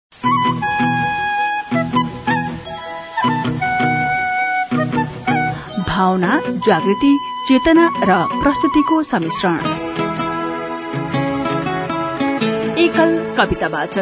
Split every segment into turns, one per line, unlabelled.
भावना, जागृति, चेतना र प्रस्तुतिको सम्मिश्रण। एकल कविता वाचन।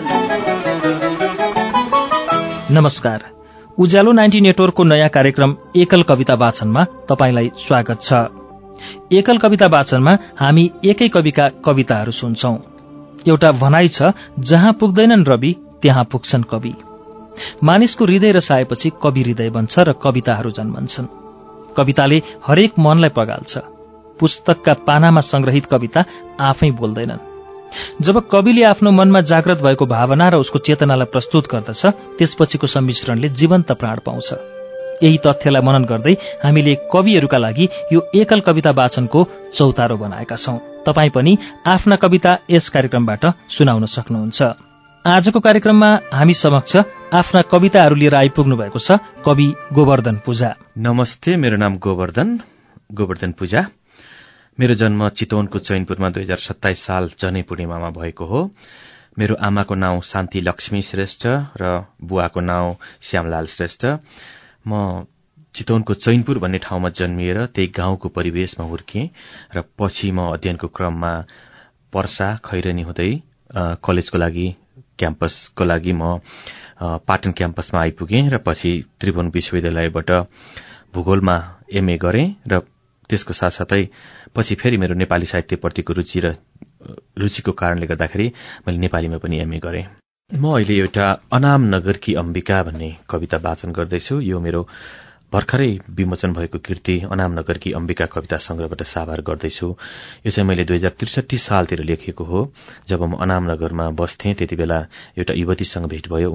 नमस्कार, उज्यालो 90 नेटवर्कको नयाँ कार्यक्रम एकल कविता वाचनमा तपाईंलाई स्वागत छ। एकल कविता वाचनमा हामी एकै कविका कविताहरू सुन्छौं। एउटा भनाइ छ, जहाँ पुग्दैनन् रवि त्यहाँ पुग्छन् कवि। मानिसको हृदय रसाएपछि कवि हृदय बन्छ र कविताहरू जन्मन्छन्। कविताले हरेक मनलाई पगाल्छ। पुस्तकका पानामा संग्रहित कविता आफै बोल्दैनन्। जब कविले आफ्नो मनमा जागृत भएको भावना र उसको चेतनालाई प्रस्तुत गर्दछ, त्यसपछिको सम्मिश्रणले जीवन्त प्राण पाउँछ। यही तथ्यलाई मनन गर्दै हामीले कविहरूका लागि यो एकल कविता वाचनको चौतारो बनाएका छौं। तपाई पनि आफ्ना कविता यस कार्यक्रमबाट सुनाउन सक्नुहुन्छ। आजको कार्यक्रममा हामी समक्ष आफ्ना कविताहरू लिएर आइपुग्नु भएको छ कवि गोवर्धन पूजा।
नमस्ते, मेरो नाम गोवर्धन पूजा। मेरो जन्म चितवनको चैनपुरमा 2027 साल जनै पूर्णिमामा भएको हो। मेरो आमाको नाउँ शान्ति लक्ष्मी श्रेष्ठ र बुवाको नाउँ श्यामलाल श्रेष्ठ। म चितवनको चैनपुर भन्ने ठाउँमा जन्मिएर त्यही गाउँको परिवेशमा हुर्किएँ र पछि म अध्ययनको क्रममा पर्सा खैरनी हुँदै कलेजको लागि क्याम्पसको लागि म पाटन क्याम्पसमा आइपुगेँ र पछि त्रिभुवन विश्वविद्यालयबाट भूगोलमा एमए गरेँ र त्यसको साथसाथै पछि फेरि मेरो नेपाली साहित्यप्रतिको रुचिको कारणले गर्दाखेरि मैले नेपालीमा पनि एमए गरेँ। म अहिले एउटा अनाम नगरकी अम्बिका भन्ने कविता वाचन गर्दैछु। यो मेरो भर्खरै विमोचन भएको कृति अनाम नगरकी अम्बिका कविता संग्रहबाट साभार गर्दैछु। यो चाहिँ मैले 2063 सालतिर लेखेको हो। जब म अनाम नगरमा बस्थेँ त्यति बेला एउटा युवतीसँग भेट भयो।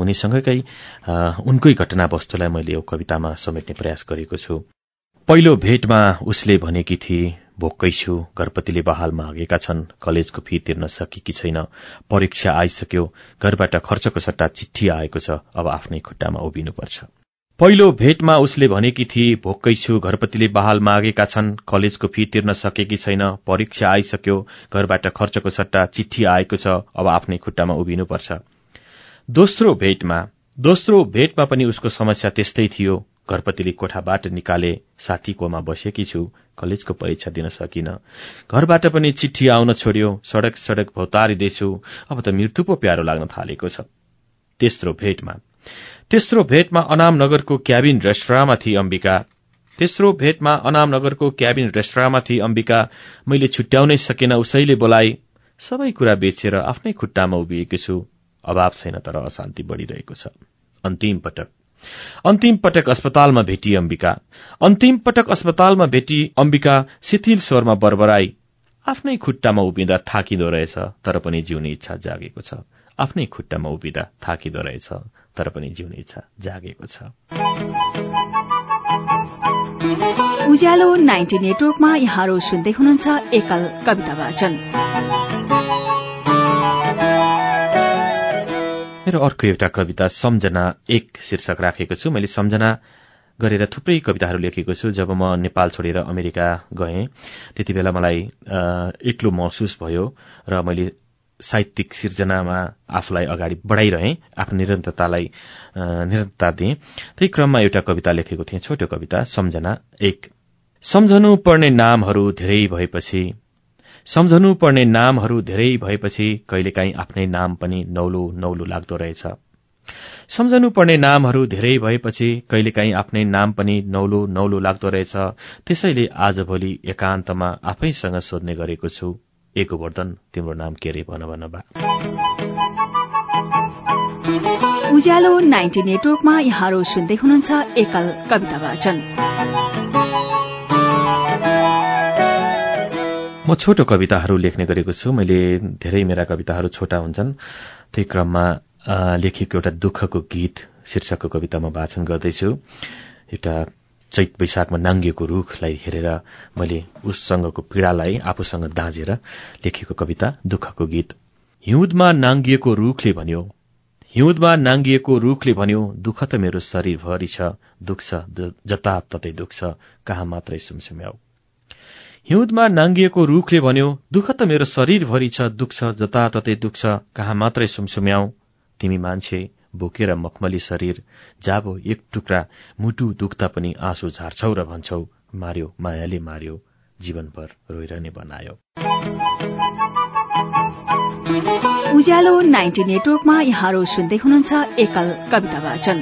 उनकै घटनावस्तुलाई मैले यो कवितामा समेट्ने प्रयास गरेको छु। पहिलो भेटमा उसले भनेकी थिए, भोक्कै छु, घरपतिले बहाल मागेका छन्, कलेजको फी तिर्न सकेकी छैन, परीक्षा आइसक्यो, घरबाट खर्चको सट्टा चिठी आएको छ, अब आफ्नै खुट्टामा उभिनुपर्छ। पहिलो भेटमा उसले भनेकी थिए, भोक्कै छु, घरपतिले बहाल मागेका छन्, कलेजको फी तिर्न सकेकी छैन, परीक्षा आइसक्यो, घरबाट खर्चको सट्टा चिठी आएको छ, अब आफ्नै खुट्टामा उभिनुपर्छ। दोस्रो भेटमा पनि उसको समस्या त्यस्तै थियो। घरपतिले कोठाबाट निकाले, साथीकोमा बसेकी छु, कलेजको परीक्षा दिन सकिन, घरबाट पनि चिठी आउन छोड्यो, सडक सडक भौतारिँदैछु, अब त मृत्यु पो प्यारो लाग्न थालेको छ। तेस्रो भेटमा अनाम नगरको क्याबिन रेस्टुराँमा थिए अम्बिका। मैले छुट्याउनै सकेन, उसैले बोलाए, सबै कुरा बेचेर आफ्नै खुट्टामा उभिएको छु, अभाव छैन तर अशान्ति बढ़िरहेको छ। अन्तिम पटक अस्पतालमा भेटी अम्बिका शिथिल स्वरमा बरबराई, आफ्नै खुट्टामा उभिँदा थाकिँदो रहेछ तर पनि जिउने इच्छा जागेको छ। आफ्नै खुट्टामा उभिँदा थाकिँदो रहेछ तर पनि जिउने इच्छा जागेको छ।
उज्यालो 90 नेटवर्कमा यहाँहरू सुन्दै हुनुहुन्छ एकल कविता वाचन।
मेरो अर्को एउटा कविता सम्झना 1 शीर्षक राखेको छु। मैले सम्झना गरेर थुप्रै कविताहरू लेखेको छु। जब म नेपाल छोडेर अमेरिका गएँ त्यति बेला मलाई एक्लो महसुस भयो र मैले साहित्यिक सिर्जनामा आफूलाई अगाडि बढाइरहेँ, आफ्नो निरन्तरता दिएँ। त्यही क्रममा एउटा कविता लेखेको थिएँ, छोटो कविता सम्झना 1। सम्झनु पर्ने नामहरू धेरै भएपछि कहिलेकाहीँ आफ्नै नाम पनि नौलो लाग्दो रहेछ। सम्झनु पर्ने नामहरू धेरै भएपछि कहिलेकाहीँ आफ्नै नाम पनि नौलो लाग्दो रहेछ। त्यसैले आजभोलि एकान्तमा आफैसँग सोध्ने गरेको छु, ए गोवर्धन तिम्रो नाम के रे भन बा।
उज्यालो 90 नेटवर्कमा यहाँहरू सुन्दै हुनुहुन्छ एकल कविता वाचन।
म छोटो कविताहरू लेख्ने गरेको छु। मैले धेरै मेरा कविताहरू छोटा हुन्छन्। त्यही क्रममा लेखेको एउटा दुःखको गीत शीर्षकको कविता म वाचन गर्दैछु। एउटा चैत वैशाखमा नाङ्गिएको रूखलाई हेरेर मैले उससँगको पीडालाई आफूसँग दाँजेर लेखेको कविता दुःखको गीत। हिउँदमा नाङ्गिएको रूखले भन्यो, दुःख त मेरो शरीरभरि छ, दुख्छ जताततै दुख्छ, कहाँ मात्रै सुमसुम्याउ। हिउँदमा नाङ्गिएको रूखले भन्यो, दुःख त मेरो शरीरभरि छ, दुख्छ जताततै दुख्छ, कहाँ मात्रै सुमसुम्याउ। तिमी मान्छे बोकेर मखमली शरीर जाबो एक टुक्रा मुटु दुख्दा पनि आँसु झार्छौ र भन्छौ मार्यो मायाले मार्यो जीवनभर रोइरहने बनायो।
उज्यालो 90 नेटवर्कमा यहाँहरू सुन्दै हुनुहुन्छ एकल कविता वाचन।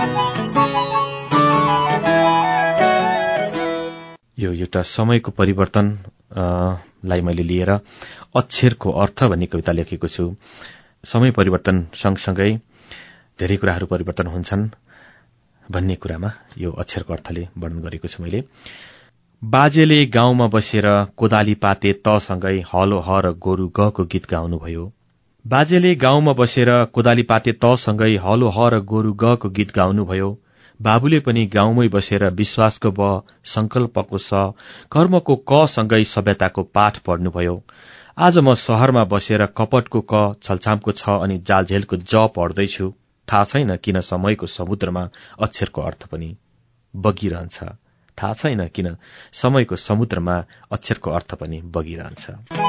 यो एउटा समयको परिवर्तन लाई मैले लिएर अक्षरको अर्थ भन्ने कविता लेखेको छु। समय परिवर्तन सँगसँगै धेरै कुराहरू परिवर्तन हुन्छन् भन्ने कुरामा यो अक्षरको अर्थले वर्णन गरेको छु मैले। बाजेले गाउँमा बसेर कोदाली पाते तसँगै हलो ह र गोरु गको गीत गाउनुभयो। बाजेले गाउँमा बसेर कोदाली पाते तसँगै हलो ह र गोरु गको गीत गाउनुभयो। बाबुले पनि गाउँमै बसेर विश्वासको ब, संकल्पको स, कर्मको क सँगै सभ्यताको पाठ पढ्नुभयो। आज म शहरमा बसेर कपटको क, छलछामको छ अनि जालझेलको ज पढ्दैछु। थाहा छैन किन समयको समुद्रमा अक्षरको अर्थ पनि बगिरहन्छ। थाहा छैन किन समयको समुद्रमा अक्षरको अर्थ पनि बगिरहन्छ।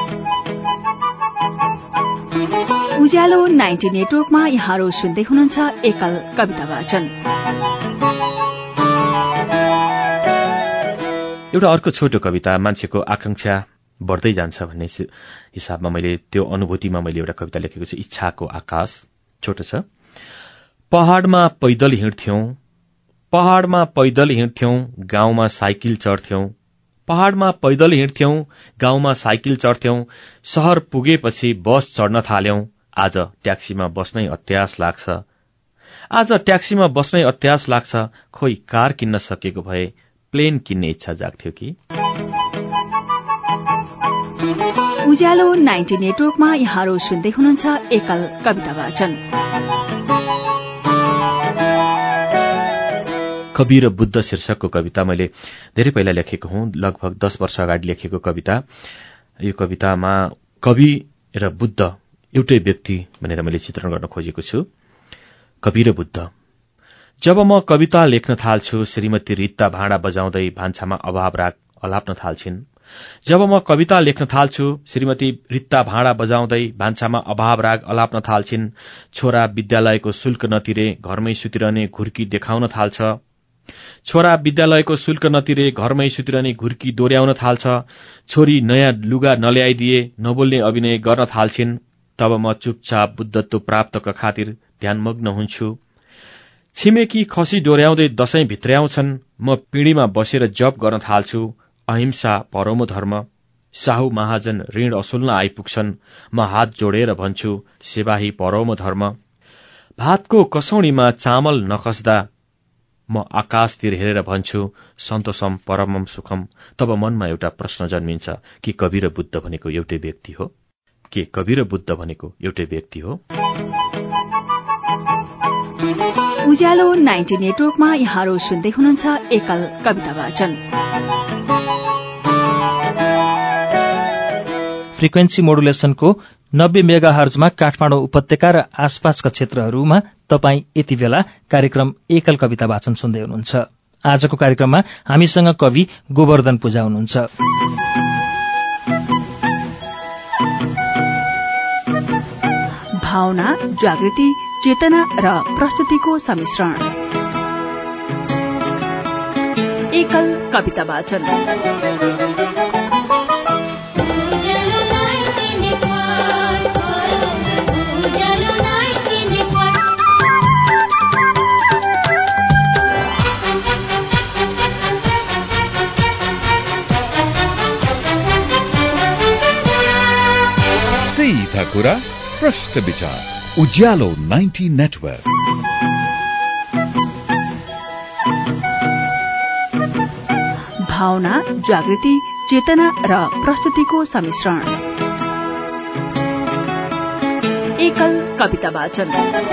उज्यालो 90 नेटवर्कमा यहाँहरू सुन्दै हुनुहुन्छ एकल कविता वाचन।
एउटा अर्को छोटो कविता, मान्छेको आकांक्षा बढ्दै जान्छ भन्ने हिसाबमा मैले त्यो अनुभूतिमा मैले एउटा कविता लेखेको छु। इच्छाको आकाश छोटो छ। पहाडमा पैदल हिँड्थ्यौं, पहाडमा पैदल हिँड्थ्यौं, गाउँमा साइकल चढ्थ्यौं। पहाडमा पैदल हिँड्थ्यौं, गाउँमा साइकल चढ्थ्यौं। शहर पुगेपछि बस चढ्न थाल्यौं। आज ट्याक्सीमा बस्नै अत्यास लाग्छ। आज ट्याक्सीमा बस्नै अत्यास लाग्छ। खोइ कार किन्न सकेको भए प्लेन किन्ने इच्छा जाग्थ्यो कि।
उज्यालो 90 नेटवर्कमा यहाँहरू सुन्दै हुनुहुन्छ एकल कविता वाचन।
कवि र बुद्ध शीर्षकको कविता मैले धेरै पहिला लेखेको हुँ, लगभग 10 वर्ष अगाडि लेखेको कविता। यो कवितामा कवि र बुद्ध एउटै व्यक्ति भनेर मैले चित्रण गर्न खोजेको छु। कवि र बुद्ध। जब म कविता लेख्न थाल्छु, श्रीमती रित्ता भाँडा बजाउँदै भान्सामा अभाव राग अलाप्न थाल्छिन्। जब म कविता लेख्न थाल्छु, श्रीमती रित्ता भाँडा बजाउँदै भान्सामा अभाव राग अलाप्न थाल्छिन्। छोरा विद्यालयको शुल्क नतिरे घरमै सुतिरहने घुर्की देखाउन थाल्छ। छोरा विद्यालयको शुल्क नतिरे घरमै सुतिरहने घुर्की दोहोर्याउन थाल्छ। छोरी नयाँ लुगा नल्याइदिए नबोल्ने अभिनय गर्न थाल्छिन्। तब म चुपचाप बुद्धत्व प्राप्तका खातिर ध्यानमग्न हुन्छु। छिमेकी खसी डोर्याउँदै दशैं भित्र्याउँछन्। म पिँढीमा बसेर जप गर्न थाल्छु। अहिंसा परमो धर्म। साहु महाजन ऋण असुल्न आइपुग्छन्। म हात जोडेर भन्छु सेवाही परमो धर्म। भातको कसौडीमा चामल नखस्दा म आकाशतिर हेरेर भन्छु सन्तोषम परमम सुखम। तब मनमा एउटा प्रश्न जन्मिन्छ कि कवि र बुद्ध भनेको एउटै व्यक्ति हो? के कवि र बुद्ध भनेको एउटै व्यक्ति हो?
उज्यालो 90 नेटवर्कमा यहाँहरू सुन्दै हुनुहुन्छ एकल कविता वाचन।
फ्रिक्वेन्सी मोडुलेसनको 90 मेगाहर्जमा काठमाडौँ उपत्यका र आसपासका क्षेत्रहरूमा तपाईँ यति बेला कार्यक्रम एकल कविता वाचन सुन्दै हुनुहुन्छ। आजको कार्यक्रममा हामीसँग कवि गोवर्धन पूजा हुनुहुन्छ।
भावना, जागृति, चेतना र प्रस्तुतिको सम्मिश्रण। एकल कविता वाचन।
सीधा कुरा, प्रश्न विचार, उज्यालो 90 नेटवर्क।
भावना, जागृति, चेतना र प्रस्तुतिको सम्मिश्रण। एकल कविता वाचन।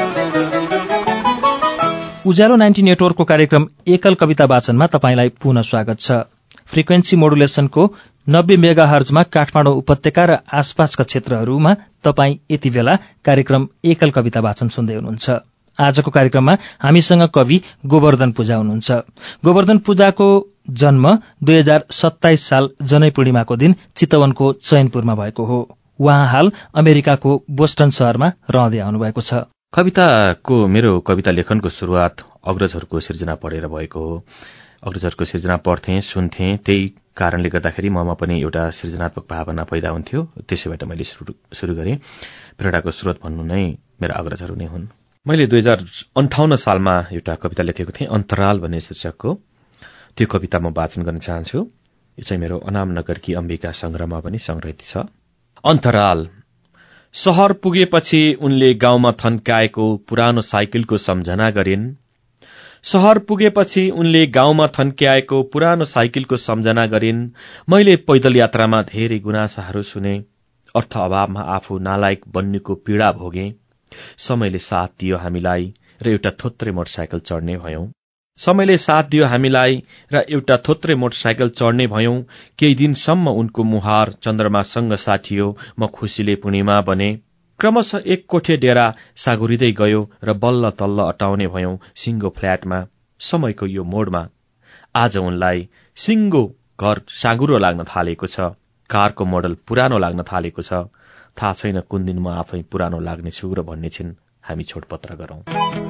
उज्यालो 90 नेटवर्कको कार्यक्रम एकल कविता वाचनमा तपाईंलाई पुनः स्वागत छ। फ्रिक्वेन्सी मोडुलेसनको 90 मेगाहर्जमा काठमाडौँ उपत्यका र आसपासका क्षेत्रहरूमा तपाईँ यति बेला कार्यक्रम एकल कविता वाचन सुन्दै हुनुहुन्छ। आजको कार्यक्रममा हामीसँग कवि गोवर्धन पूजा हुनुहुन्छ। गोवर्धन पूजाको जन्म 2027 साल जनै पूर्णिमाको दिन चितवनको चैनपुरमा भएको हो। उहाँ हाल अमेरिकाको बोस्टन शहरमा रहँदै आउनुभएको छ।
कविताको मेरो कविता लेखनको सुरुवात अग्रजहरूको सिर्जना पढेर भएको हो। अग्रजहरूको सिर्जना पढ्थेँ, सुन्थेँ, त्यही कारणले गर्दाखेरि ममा पनि एउटा सृजनात्मक भावना पैदा हुन्थ्यो। त्यसैबाट मैले सुरु गरेँ। प्रेरणाको स्रोत भन्नु नै मेरा अग्रजहरू नै हुन्। मैले 2058 सालमा एउटा कविता लेखेको थिएँ, अन्तराल भन्ने शीर्षकको। त्यो कविता म वाचन गर्न चाहन्छु। यो चाहिँ मेरो अनामनगरकी अम्बिका संग्रहमा पनि संग्रहित छ। अन्तराल। शहर पुगेपछि उनले गाउँमा थन्काएको पुरानो साइकलको सम्झना गरिन्। शहर पुगेपछि उनले गाउँमा थन्क्याएको पुरानो साइकलको सम्झना गरिन्। मैले पैदल यात्रामा धेरै गुनासाहरू सुने। अर्थ अभावमा आफू नालायक बन्नेको पीडा भोगे। समयले साथ दियो हामीलाई र एउटा थोत्रे मोटरसाइकल चढ्ने भयौं। समयले साथ दियो हामीलाई र एउटा थोत्रे मोटरसाइकल चढ्ने भयौं। केही दिनसम्म उनको मुहार चन्द्रमासँग साटियो। म खुसीले पूर्णिमा बने। क्रमशः एक कोठे डेरा सागुरिँदै गयो र बल्ल तल्ल अटाउने भयौं सिङ्गो फ्ल्याटमा। समयको यो मोडमा आज उनलाई सिङ्गो घर साँगुरो लाग्न थालेको छ। कारको मोडल पुरानो लाग्न थालेको छ। थाहा छैन कुन दिन म आफै पुरानो लाग्नेछु र भन्ने छिन्। हामी छोडपत्र गरौं।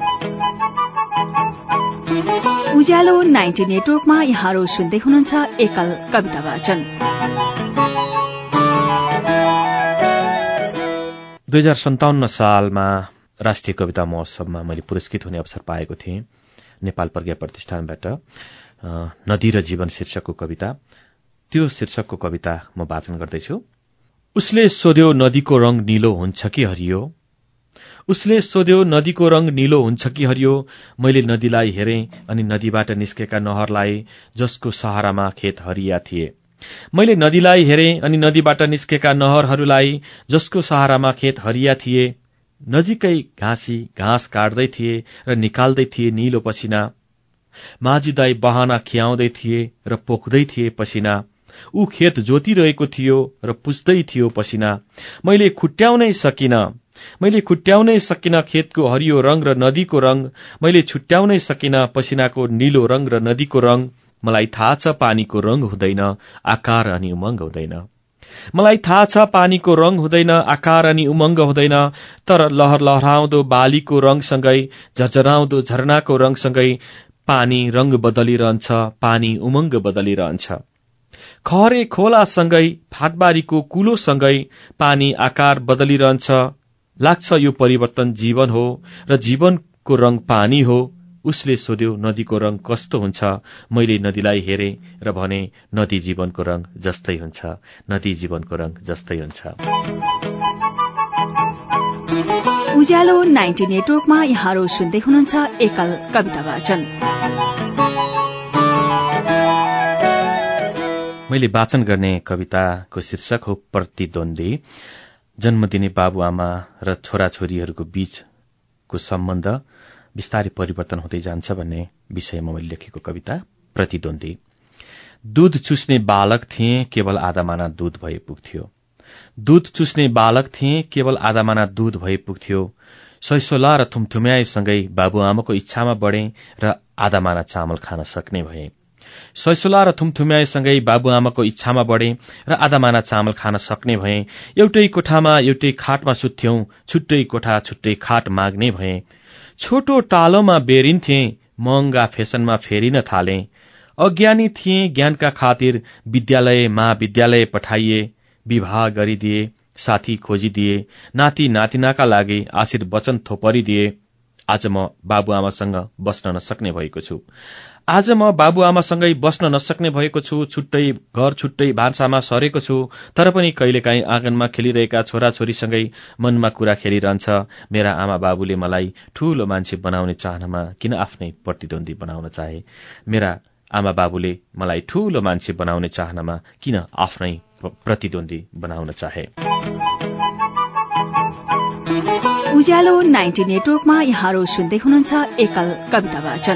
उज्यालो 90 नेटवर्कमा यहाँहरू सुन्दै हुनुहुन्छ एकल कविता वाचन।
2057 सालमा राष्ट्रिय कविता महोत्सवमा मैले पुरस्कृत हुने अवसर पाएको थिएँ नेपाल प्रज्ञा प्रतिष्ठानबाट। नदी र जीवन शीर्षकको कविता। त्यो शीर्षकको कविता म वाचन गर्दैछु। उसले सोध्यो नदीको रंग नीलो हुन्छ कि हरियो। उसले सोध्यो नदीको रंग नीलो हुन्छ कि हरियो। मैले नदीलाई हेरेँ अनि नदीबाट निस्केका नहरलाई जसको सहारामा खेत हरिया थिए। मैले नदीलाई हेरेँ अनि नदीबाट निस्केका नहरहरूलाई जसको सहारामा खेत हरिया थिए। नजिकै घाँसी घाँस काट्दै थिए र निकाल्दै थिए निलो पसिना। माझी दाई बहाना खियाउँदै थिए र पोख्दै थिए पसिना। ऊ खेत जोतिरहेको थियो र पुस्दै थियो पसिना। मैले खुट्याउनै सकिन खेतको हरियो रंग र नदीको रंग। मैले छुट्याउनै सकिन पसिनाको नीलो रंग र नदीको रंग। मलाई थाहा छ पानीको रंग हुँदैन, आकार अनि उमंग हुँदैन। मलाई थाहा छ पानीको रंग हुँदैन, आकार अनि उमंग हुँदैन। तर लहर लहराउँदो बालीको रंगसँगै झरझराउँदो झरनाको रंगसँगै पानी रंग बदलिरहन्छ, पानी उमंग बदलिरहन्छ। खहरे खोलासँगै फाटबारीको कुलोसँगै पानी आकार बदलिरहन्छ। लाग्छ यो परिवर्तन जीवन हो र जीवनको रंग पानी हो। उसले सोध्यो नदीको रंग कस्तो हुन्छ। मैले नदीलाई हेरेँ र भने नदी जीवनको रंग जस्तै हुन्छ। नदी जीवनको रंग जस्तै हुन्छ।
उज्यालो 90 नेटवर्कमा यहाँहरू सुन्दै हुनुहुन्छ एकल कविता वाचन।
मैले वाचन गर्ने कविताको शीर्षक हो प्रतिद्वन्दी। जन्म दिने बाबुआमा र छोराछोरीहरूको बीचको सम्बन्ध बिस्तारै परिवर्तन हुँदै जान्छ भन्ने विषयमा मैले लेखेको कविता प्रतिद्वन्दी। दूध चुस्ने बालक थिए, केवल आधा माना दूध भए पुग्थ्यो। दूध चुस्ने बालक थिए, केवल आधा माना दूध भए पुग्थ्यो। सैसोला र थुमथुम्याएसँगै बाबुआमाको इच्छामा बढे र आधा माना चामल खान सक्ने भए। सैसोला र थुमथुम्याएसँगै बाबुआमाको इच्छामा बढे र आधा माना चामल खान सक्ने भए। एउटै कोठामा एउटै खाटमा सुत्थ्यौं, छुट्टै कोठा छुट्टै खाट माग्ने भए। छोटो टालोमा बेरिन्थे, महँगा फेसनमा फेरिन थाले। अज्ञानी थिए ज्ञानका खातिर, विद्यालय महाविद्यालय पठाइए। विवाह गरिदिए, साथी खोजिदिए, नाति नातिनाका लागि आशीर्वचन थोपरिदिए। आज म बाबुआमासँग बस्न नसक्ने भएको छु। छुट्टै घर छुट्टै भान्सामा सरेको छु। तर पनि कहिलेकाहीँ आँगनमा खेलिरहेका छोराछोरीसँगै मनमा कुरा खेलिरहन्छ। मेरा आमा बाबुले मलाई ठूलो मान्छे बनाउने चाहनामा किन आफ्नै प्रतिद्वन्दी बनाउन चाहे। मेरा आमा बाबुले मलाई ठूलो मान्छे बनाउने चाहनामा किन आफ्नै प्रतिद्वन्दी बनाउन चाहे।
उज्यालो 90 नेटवर्कमा यहाँहरू सुन्दै हुनुहुन्छ एकल कविता वाचन।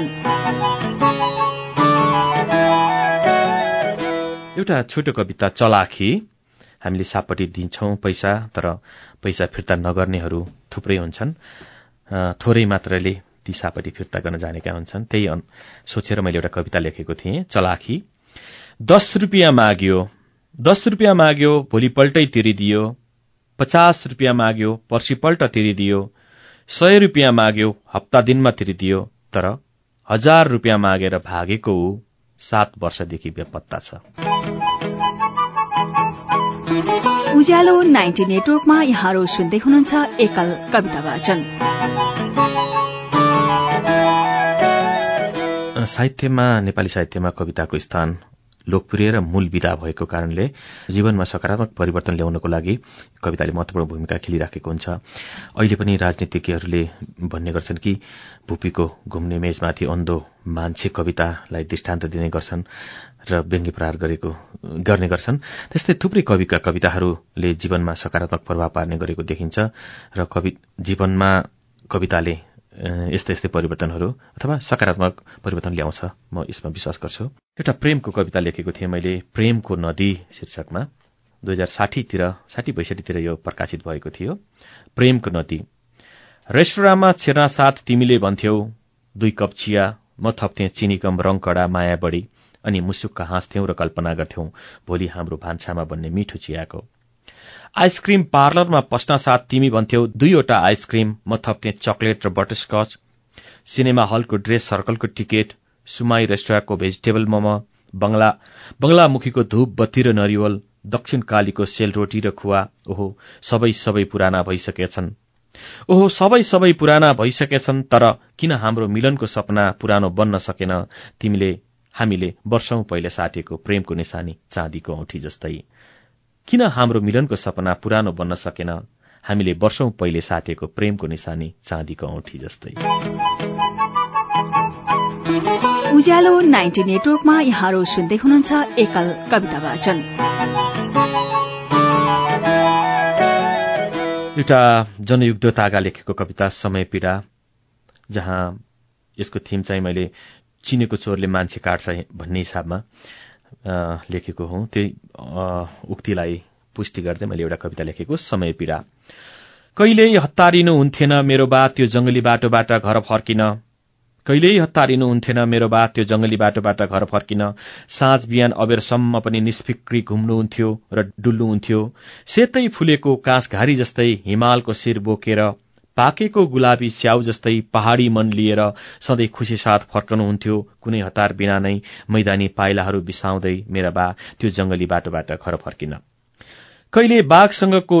एउटा छोटो कविता चलाखी। हामीले सापट्टि दिन्छौं पैसा, तर पैसा फिर्ता नगर्नेहरू थुप्रै हुन्छन्। थोरै मात्रले ती सापट्टि फिर्ता गर्न जानेका हुन्छन्। त्यही सोचेर मैले एउटा कविता लेखेको थिएँ, चलाखी। 10 रुपियाँ माग्यो, 10 रुपियाँ माग्यो, भोलिपल्टै तिरिदियो। 50 रुपियाँ माग्यो, पर्सिपल्ट तिरिदियो। 100 रुपियाँ माग्यो, हप्ता दिनमा तिरिदियो, तर 1000 रुपियाँ मागेर भागेको ऊ 7 वर्षदेखि बेपत्ता छ।
उज्यालो 90 नेटवर्कमा यहाँहरू सुन्दै हुनुहुन्छ एकल कविता वाचन।
साहित्यमा, नेपाली साहित्यमा कविताको स्थान लोकप्रिय र मूल विधा भएको कारणले जीवनमा सकारात्मक परिवर्तन ल्याउनको लागि कविताले महत्वपूर्ण भूमिका खेलिराखेको हुन्छ। अहिले पनि राजनीतिज्ञहरूले भन्ने गर्छन् कि भुपीको घुम्ने मेजमाथि अन्धो मान्छे कवितालाई दृष्टान्त दिने गर्छन् र व्यङ्ग्य प्रहार गर्ने गर्छन्। त्यस्तै थुप्रै कविका कविताहरूले जीवनमा सकारात्मक प्रभाव पार्ने गरेको देखिन्छ र जीवनमा कविताले यस्तै यस्तै परिवर्तनहरू अथवा सकारात्मक परिवर्तन ल्याउँछ, म यसमा विश्वास गर्छु। एउटा प्रेमको कविता लेखेको थिएँ मैले, प्रेमको नदी शीर्षकमा। 2060-62 यो प्रकाशित भएको थियो। प्रेमको नदी। रेस्टुराँमा छिर्ना साथ तिमीले भन्थ्यौ 2 कप चिया, म थप्थेँ चिनी कम, रङ कडा, माया बढी, अनि मुसुक्क हाँस्थ्यौं र कल्पना गर्थ्यौं भोलि हाम्रो भान्सामा बन्ने मिठो चियाको। आइसक्रिम पार्लरमा पस्न साथ तिमी भन्थ्यौ 2 वटा आइसक्रिम, म थप्थें चकलेट र बटरस्कच। सिनेमा हलको ड्रेस सर्कलको टिकट, सुमाई रेस्टुराँको भेजिटेबल मोमो, बंगलामुखीको धूप बत्ती र नरिवल, दक्षिण कालीको सेलरोटी र खुवा। ओहो सबै पुराना भइसकेछन्। तर किन हाम्रो मिलनको सपना पुरानो बन्न सकेन? हामीले वर्षौं पहिले साटेको प्रेमको निशानी चाँदीको औँठी जस्तै। किन हाम्रो मिलनको सपना पुरानो बन्न सकेन? हामीले वर्षौं पहिले साटेको प्रेमको निशानी चाँदीको औँठी जस्तै।
उज्यालो 90 नेटवर्कमा यहाँहरू सुन्दै हुनुहुन्छ एकल कविता वाचन।
एउटा जनयुद्ध तागा लेखेको कविता समय पीडा, जहाँ यसको थिम चाहिँ मैले चिनेको चोरले मान्छे काट्छ भन्ने हिसाबमा लेखेको हुँ। त्यही उक्तिलाई पुष्टि गर्दै मैले एउटा कविता लेखेको समय पीडा। कहिल्यै हतारिनु हुन्थेन मेरो बा त्यो जंगली बाटोबाट घर फर्किन। कहिल्यै हतारिनु हुन्थेन मेरो बा त्यो जंगली बाटोबाट घर फर्किन। साँझ बिहान अबेरसम्म पनि निष्फिक्री घुम्नुहुन्थ्यो र डुल्नुहुन्थ्यो। सेतै फुलेको काँसघारी जस्तै हिमालको शिर बोकेर, पाकेको गुलाबी स्याउ जस्तै पहाडी मन लिएर सधैँ खुशी साथ फर्कनुहुन्थ्यो। कुनै हतार बिना नै मैदानी पाइलाहरू बिसाउँदै मेरा बा त्यो जंगली बाटोबाट घर फर्किन। कहिले बाघसँगको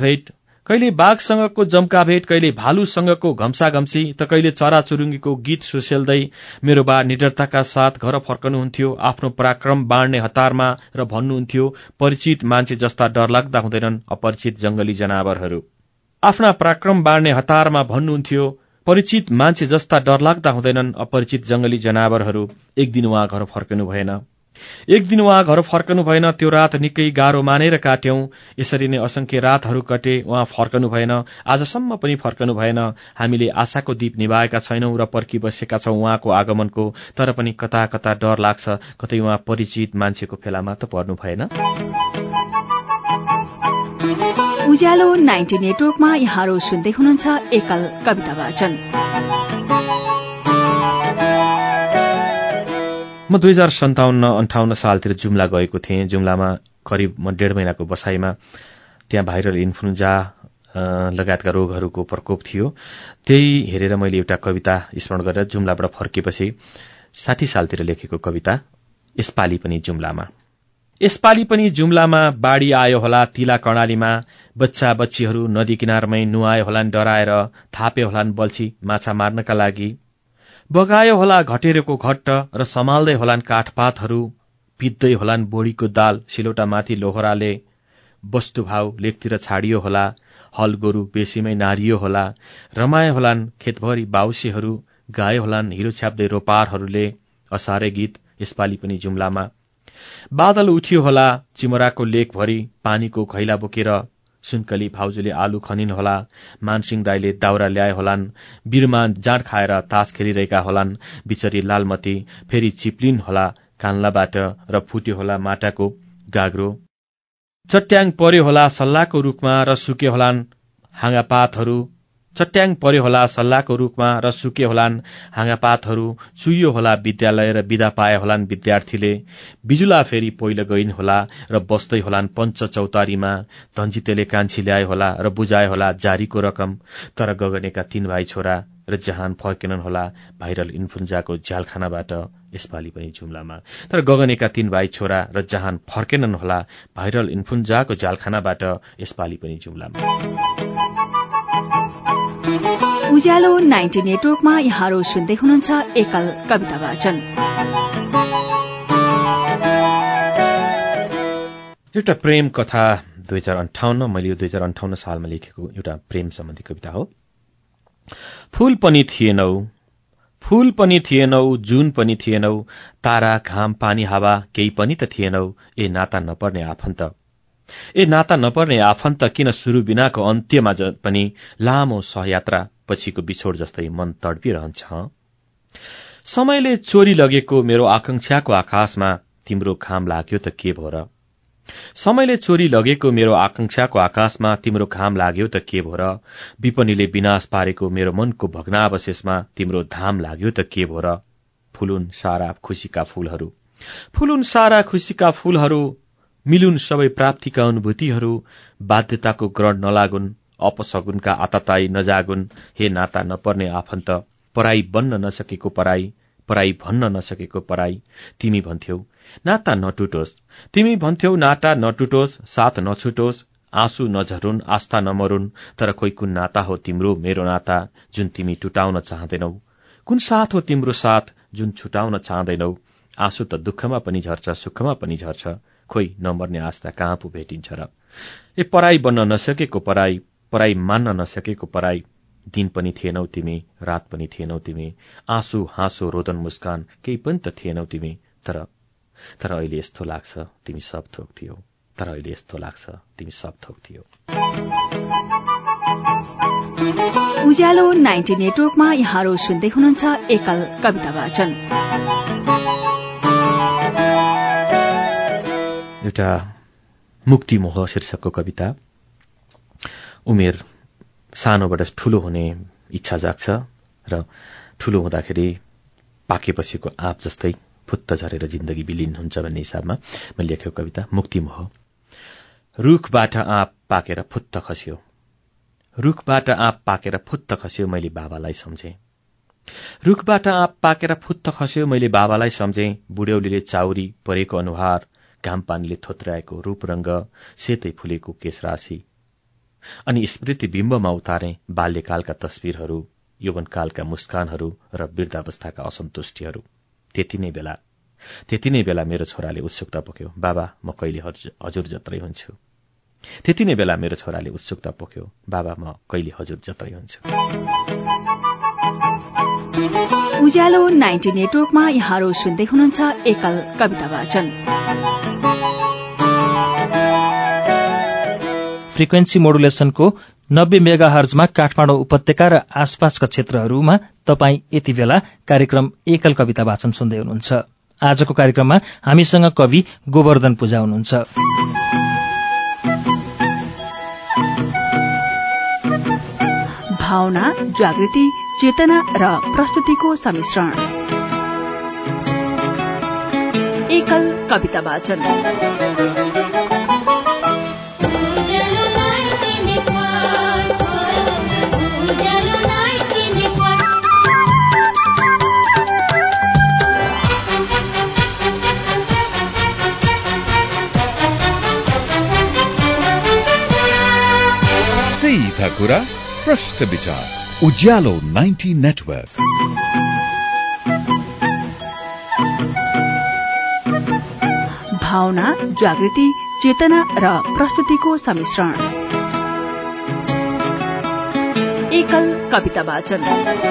जम्का भेट, कहिले भालुसँगको घम्साघम्सी, त कहिले चराचुरुङ्गीको गीत सुसेल्दै मेरो बा निडरताका साथ घर फर्कनुहुन्थ्यो। आफ्नो पराक्रम बाँड्ने हतारमा र भन्नुहुन्थ्यो परिचित मान्छे जस्ता डरलाग्दा हुँदैनन् अपरिचित जंगली जनावरहरू। आफ्ना पराक्रम बाँड्ने हतारमा भन्नुहुन्थ्यो परिचित मान्छे जस्ता डरलाग्दा हुँदैनन् अपरिचित जंगली जनावरहरू। एक दिन उहाँ घर फर्कनु भएन। त्यो रात निकै गाह्रो मानेर काट्यौं। यसरी नै असंख्य रातहरू कटे। उहाँ फर्कनु भएन, आजसम्म पनि फर्कनु भएन। हामीले आशाको दीप निभाएका छैनौं र पर्खिबसेका छौं उहाँको आगमनको। तर पनि कता कता डर लाग्छ, कतै उहाँ परिचित मान्छेको फेलामा त पर्नु भएन।
उज्यालो 90 नेटवर्कमा यहाँहरू सुन्दै हुनुहुन्छ एकल कविता वाचन।
म 2057-58 सालतिर जुम्ला गएको थिएँ। जुम्लामा करिब 1.5 महिनाको बसाईमा त्यहाँ भाइरल इन्फ्लुएन्जा लगायतका रोगहरूको प्रकोप थियो। त्यही हेरेर मैले एउटा कविता स्मरण गरेर जुम्लाबाट फर्केपछि 60 सालतिर लेखेको कविता यसपालि पनि जुम्लामा बाढी आयो होला तिला कर्णालीमा। बच्चा बच्चीहरू नदी किनारमै नुहाए होलान् डराएर, थापे होलान् बल्छी माछा मार्नका लागि। बगायो होला घटेरोको घट्ट र सम्हाल्दै होलान् काठपातहरू। पित्दै होलान् बोडीको दाल सिलौटामाथि लोहराले। वस्तुभाव लेकतिर छाडियो होला, हल गोरु बेसीमै नारियो होला। रमाए होलान् खेतभरि बाउसेहरू, गाए होलान् हिरो छ्याप्दै रोपारहरूले। असारे गीत यसपालि पनि जुम्लामा। बादल उठियो होला चिमराको लेकभरि, पानीको घैला बोकेर। सुनकली भाउजूले आलु खनिन होला, मानसिंह दाइले दाउरा ल्याए होलान्। बिरमा जाँड खाएर तास खेलिरहेका होलान्। बिचरी लालमती फेरि चिप्लिन होला कान्लाबाट र फुट्यो होला माटाको गाग्रो। चट्याङ पर्यो होला सल्लाहको रुखमा र सुके होलान् हाँगापातहरू। चट्याङ पर्यो होला सल्लाहको रूपमा र सुके होलान् हाँगापातहरू, चुइयो होला विद्यालय र बिदा पाए होलान् विद्यार्थीले, बिजुला फेरि पहिलो गइन् होला र बस्दै होलान् पञ्च चौतारीमा, धन्जितेले कान्छी ल्याए होला र बुझाए होला जारीको रकम। तर गगनेका 3 भाइ छोरा र जहान फर्केनन् होला भाइरल इन्फ्लुन्जाको झ्यालखानाबाट यसपालि पनि जुम्लामा। तर गगनेका 3 भाइ छोरा र जहान फर्केनन् होला भाइरल इन्फ्लुन्जाको झ्यालखानाबाट यसपालि पनि जुम्लामा।
उज्यालो 90 नेटवर्कमा यहाँहरू सुन्दै हुनुहुन्छ एकल कविता वाचन।
एउटा प्रेम कथा 2058, मैले यो 2058 सालमा लेखेको एउटा प्रेम सम्बन्धी कविता हो। फूल पनि थिएनौ, फूल पनि थिएनौ, जुन पनि थिएनौ, तारा घाम पानी हावा केही पनि त थिएनौ। ए नाता नपर्ने आफन्त, ए नाता नपर्ने आफन्त, किन सुरु बिनाको अन्त्यमा पनि लामो सहयात्रा पछिको बिछोड जस्तै मन तडपिरहन्छ। समयले चोरी लगेको मेरो आकांक्षाको आकाशमा तिम्रो घाम लाग्यो त के भो र? समयले चोरी लगेको मेरो आकांक्षाको आकाशमा तिम्रो घाम लाग्यो त के भो र? विपनीले विनाश पारेको मेरो मनको भग्नावशेषमा तिम्रो धाम लाग्यो त के भो र? फुलुन् सारा खुशीका फूलहरू, फुलुन् सारा खुशीका फूलहरू, मिलुन् सबै प्राप्तिका अनुभूतिहरू, बाध्यताको ग्रहण नलागुन्, अपसगुनका आतताई नजागुन्। हे नाता नपर्ने आफन्त, पराई बन्न नसकेको पराई, पराई भन्न नसकेको पराई। तिमी भन्थ्यौ नाता नटुटोस्, तिमी भन्थ्यौ नाता नटुटोस्, साथ नछुटोस्, आँसु नझरुन्, आस्था नमरुन्। तर खोइ कुन नाता हो तिम्रो मेरो नाता जुन तिमी टुटाउन चाहँदैनौ? कुन साथ हो तिम्रो साथ जुन छुटाउन चाहँदैनौ? आँसु त दुःखमा पनि झर्छ, सुखमा पनि झर्छ, खोइ नमर्ने आस्था कहाँ पो भेटिन्छ र? ए पराई बन्न नसकेको पराई, पराई मान्न नसकेको पराई। दिन पनि थिएनौ तिमी, रात पनि थिएनौ तिमी, आँसु हाँसो रोदन मुस्कान केही पनि त थिएनौ तिमी। तर अहिले यस्तो लाग्छ तिमी सब थोक थियौ, तर अहिले यस्तो लाग्छ तिमी सब थोक थियौ।
उज्यालो 90 नेटवर्कमा यहाँहरू सुन्दै हुनुहुन्छ एकल कविता वाचन।
एउटा मुक्ति मोह शीर्षकको कविता। उमेर सानोबाट ठूलो हुने इच्छा जाग्छ र ठूलो हुँदाखेरि पाकेपछिको आँप जस्तै फुत्त झरेर जिन्दगी विलीन हुन्छ भन्ने हिसाबमा मैले लेखेको कविता मुक्ति मोह। रुखबाट आँप पाकेर फुत्त खस्यो, रुखबाट आँप पाकेर फुत्त खस्यो, मैले बाबालाई सम्झेँ। रुखबाट आँप पाकेर फुत्त खस्यो, मैले बाबालाई सम्झेँ। बुढ्यौलीले चाउरी परेको अनुहार, घाम पानीले थोत्र्याएको रूपरंग, सेतै फुलेको केशराशि। अनि स्मृति बिम्बमा उतारे बाल्यकालका तस्विरहरू, यौवनकालका मुस्कानहरू र वृद्धावस्थाका असन्तुष्टिहरू। त्यति नै बेला मेरो छोराले उत्सुकता पोख्यो, बाबा म कहिले हजुर जत्रै हुन्छु। त्यति नै बेला मेरो छोराले उत्सुकता पोख्यो, बाबा म कहिले हजुर जत्रै हुन्छु।
उज्यालो 90 नेटवर्कमा यहाँहरू सुन्दै हुनुहुन्छ एकल कविता वाचन।
फ्रिक्वेन्सी मोडुलेसनको 90 मेगाहर्जमा काठमाडौँ उपत्यका र आसपासका क्षेत्रहरूमा तपाईँ यति बेला कार्यक्रम एकल कविता वाचन सुन्दै हुनुहुन्छ। आजको कार्यक्रममा हामीसँग कवि गोवर्धन पूजा हुनुहुन्छ।
भावना, जागृति, चेतना र प्रस्तुतिको सम्मिश्रण। एकल कविता वाचन।
सीधा कुरा प्रश्न विचार उज्यालो 90 नेटवर्क।
भावना, जागृति, चेतना र प्रस्तुतिको सम्मिश्रण। एकल कविता वाचन।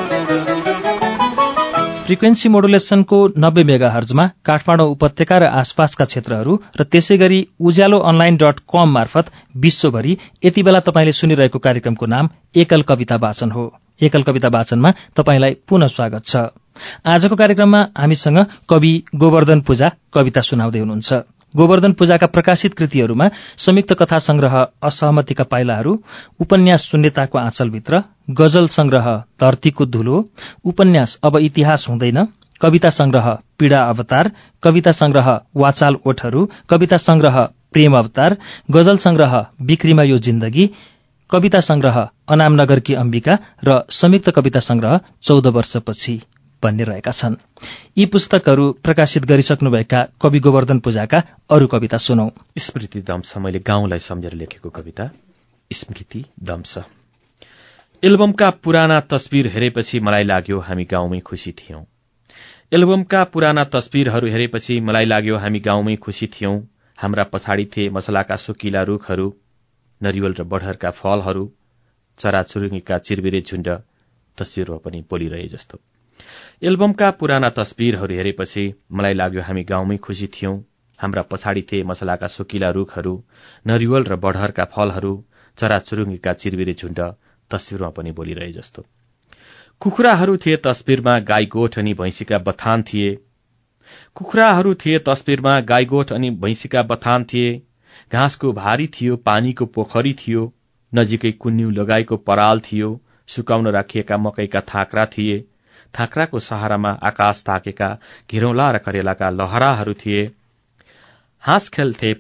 फ्रिक्वेन्सी मोडुलेसनको 90 मेगाहर्जमा काठमाडौँ उपत्यका र आसपासका क्षेत्रहरू र त्यसैगरी उज्यालो online.com मार्फत विश्वभरि यति बेला तपाईले सुनिरहेको कार्यक्रमको नाम एकल कविता वाचन हो। एकल कविता वाचनमा तपाईलाई पुनः स्वागत छ। आजको कार्यक्रममा हामीसँग कवि गोवर्धन पूजा कविता सुनाउँदै हुनुहुन्छ। गोवर्धन पूजाका प्रकाशित कृतिहरूमा संयुक्त कथा संग्रह असहमतिका पाइलाहरू, उपन्यास शून्यताको आँचलभित्र, गजल संग्रह धरतीको धुलो, उपन्यास अब इतिहास हुँदैन, कविता संग्रह पीडा अवतार, कविता संग्रह वाचाल ओठहरू, कविता संग्रह प्रेम अवतार, गजल संग्रह बिक्रीमा यो जिन्दगी, कविता संग्रह अनामनगरकी अम्बिका र संयुक्त कविता संग्रह 14 वर्षपछि भन्ने रहेका छन्। यी पुस्तकहरू प्रकाशित गरिसक्नुभएका कवि गोवर्धन पूजाका अरू कविता सुनौ।
स्मृति दम्स, मैले गाउँलाई सम्झेर लेखेको कविता स्मृति दम्स। एल्बमका पुराना तस्बिर हेरेपछि मलाई लाग्यो हामी गाउँमै खुसी थियौं। एल्बमका पुराना तस्बिरहरू हेरेपछि मलाई लाग्यो हामी गाउँमै खुसी थियौं। हाम्रा पछाडि थिए मसलाका सुकिला रूखहरू, नरिवल र बढरका फलहरू, चराचुरुङ्गीका चिरबिरे झुण्ड तस्बिरमा पनि बोलिरहे जस्तो। एल्बमका पुराना तस्बिरहरू हेरेपछि मलाई लाग्यो हामी गाउँमै खुसी थियौं। हाम्रा पछाडि थिए मसलाका सुकिला रूखहरू, नरिवल र बढरका फलहरू, चराचुरुङ्गीका चिरबिरे झुण्ड तस्बिरमा पनि बोलिरहे जस्तो। कुखुराहरू थिए तस्बिरमा, गाई गोठ अनि भैँसीका बथान थिए। कुखुराहरू थिए तस्बिरमा, गाई गोठ अनि भैँसीका बथान थिए। घाँसको भारी थियो, पानीको पोखरी थियो, नजिकै कुन्यु लगाएको पराल थियो, सुकाउन राखिएका मकैका थाक्रा थिए। थाक्राको सहारामा आकाश ताकेका घिरौँला र करेलाका लहराहरू थिए। हाँस खेल्थे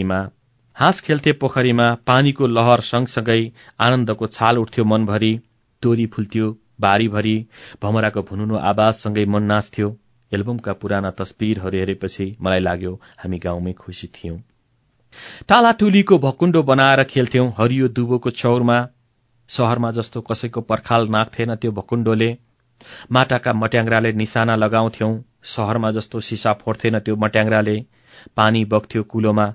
पोखरीमा, पानीको लहर सँगसँगै आनन्दको छाल उठ्थ्यो मनभरि। तोरी फुल्थ्यो बारीभरि, भमराको भुनुनो आवाजसँगै मन नाच्थ्यो। एल्बमका पुराना तस्बिरहरू हेरेपछि मलाई लाग्यो हामी गाउँमै खुसी थियौं। टालाटुलीको भकुण्डो बनाएर खेल्थ्यौं हरियो दुबोको चौरमा। शहरमा जस्तो कसैको पर्खाल नाख्थेन त्यो भकुण्डोले। माटाका मट्याङ्ग्राले निशाना लगाउँथ्यौं। शहरमा जस्तो सिसा फोड्थेन त्यो मट्याङ्ग्राले। पानी बग्थ्यो कुलोमा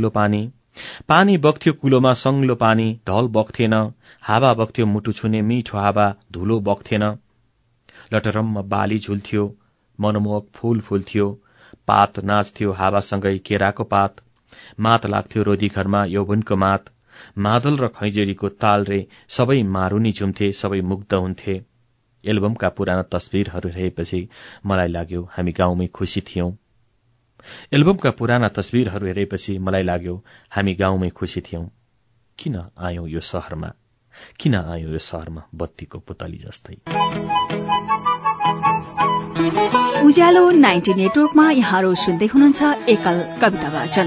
सङ्लो पानी, ढल बग्थेन। हावा बग्थ्यो मुटु छुने मिठो हावा, धुलो बग्थेन। लटरम्म बाली झुल्थ्यो, मनमोहक फूल फुल्थ्यो। पात नाच्थ्यो हावासँगै केराको पात। मात लाग्थ्यो रोधी घरमा यौवनको मात। मादल र खैजेरीको ताल रे सबै मारुनी झुम्थे, सबै मुग्ध हुन्थे। एल्बमका पुराना तस्बिरहरू हेरेपछि मलाई लाग्यो हामी गाउँमै खुसी थियौं। एल्बमका पुराना तस्बिरहरू हेरेपछि मलाई लाग्यो हामी गाउँमै खुसी थियौं। किन आयौं यो शहरमा बत्तीको पुतली जस्तै।
उज्यालो 90 नेटवर्कमा यहाँहरू सुन्दै हुनुहुन्छ एकल कविता वाचन।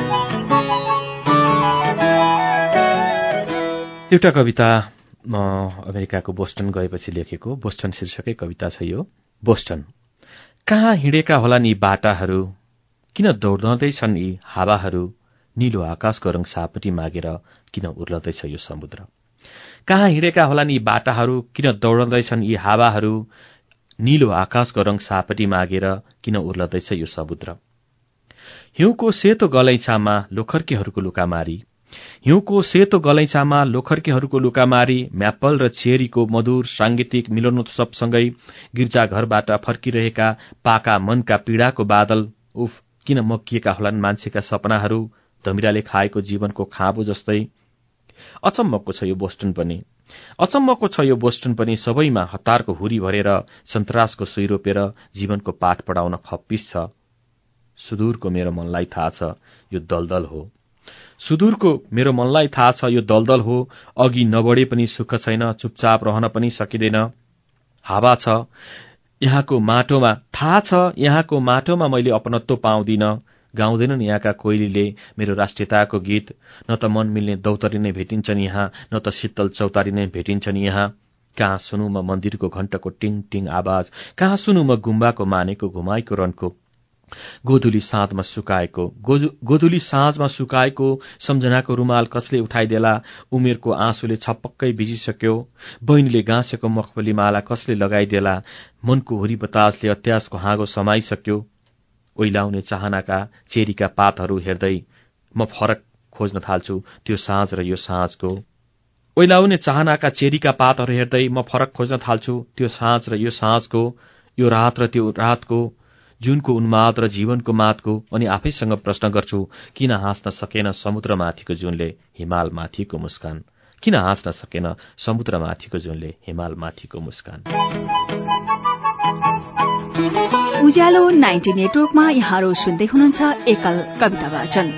एउटा कविता म अमेरिकाको बोस्टन गएपछि लेखेको, बोस्टन शीर्षकै कविता छ यो। बोस्टन। कहाँ हिँडेका होलान् यी बाटाहरू, किन दौड्दैछन् यी हावाहरू, नीलो आकाशको रङ सापटी मागेर किन उर्लदैछ यो समुद्र। कहाँ हिँडेका होलान् यी बाटाहरू, किन दौड्दैछन् यी हावाहरू, नीलो आकाशको रङ सापटी मागेर किन उर्लदैछ यो समुद्र। हिउँको सेतो गलैँचामा लोखर्केहरूको लुकामारी, हिउँको सेतो गलैँचामा लोखर्केहरूको लुकामारी, म्याप्पल र चेरीको मधुर सांगीतिक मिलनोत्सवसँगै गिर्जाघरबाट फर्किरहेका पाका मनका पीडाको बादल। उफ, किन मक्किएका होलान् मान्छेका सपनाहरू, धमिराले खाएको जीवनको खाँबो जस्तै। अचम्मको छ यो बोस्टन पनि, सबैमा हतारको हुरी भरेर सन्तासको सुई रोपेर जीवनको पाठ पढाउन खप्पिस छ। सुदूरको मेरो मनलाई थाहा छ यो दलदल हो, सुदूरको मेरो मनलाई थाहा छ यो दलदल हो। अघि नबढे पनि सुख छैन, चुपचाप रहन पनि सकिँदैन। हावा छ यहाँको माटोमा, थाहा छ यहाँको माटोमा मैले अपनत्व पाउँदिन। गाउँदैनन् यहाँका कोइलीले मेरो राष्ट्रियताको गीत। न त मन मिल्ने दौतरी नै भेटिन्छन् यहाँ, न त शीतल चौतारी नै भेटिन्छन् यहाँ। कहाँ सुनु म मन्दिरको घण्टको टिङ टिङ आवाज, कहाँ सुनु म गुम्बाको मानेको घुमाइको रनको। गोधुली साँझमा सुकाएको सम्झनाको रुमाल कसले उठाइदेला। उमेरको आँसुले छपक्कै भिजिसक्यो, बहिनीले गाँसेको मखमली माला कसले लगाइदेला। मनको हुरी बतासले अत्यासको हाँगो समाइसक्यो। ओइलाउने चाहनाका चेरीका पातहरू हेर्दै म फरक खोज्न थाल्छु त्यो साँझ र यो साँझको। ओइलाउने चाहनाका चेरीका पातहरू हेर्दै म फरक खोज्न थाल्छु त्यो साँझ र यो साँझको। यो रात र त्यो रातको, जुनको उन्माद र जीवनको मातको। अनि आफैसँग प्रश्न गर्छु, किन हाँस्न सकेन समुद्रमाथिको जुनले हिमाल माथिको मुस्कान, किन हाँस्न सकेन समुद्रमाथिको जुनले हिमाल माथिको मुस्कान।
उज्यालो 90 नेटवर्कमा यहाँहरू सुन्दै हुनुहुन्छ एकल कविता वाचन।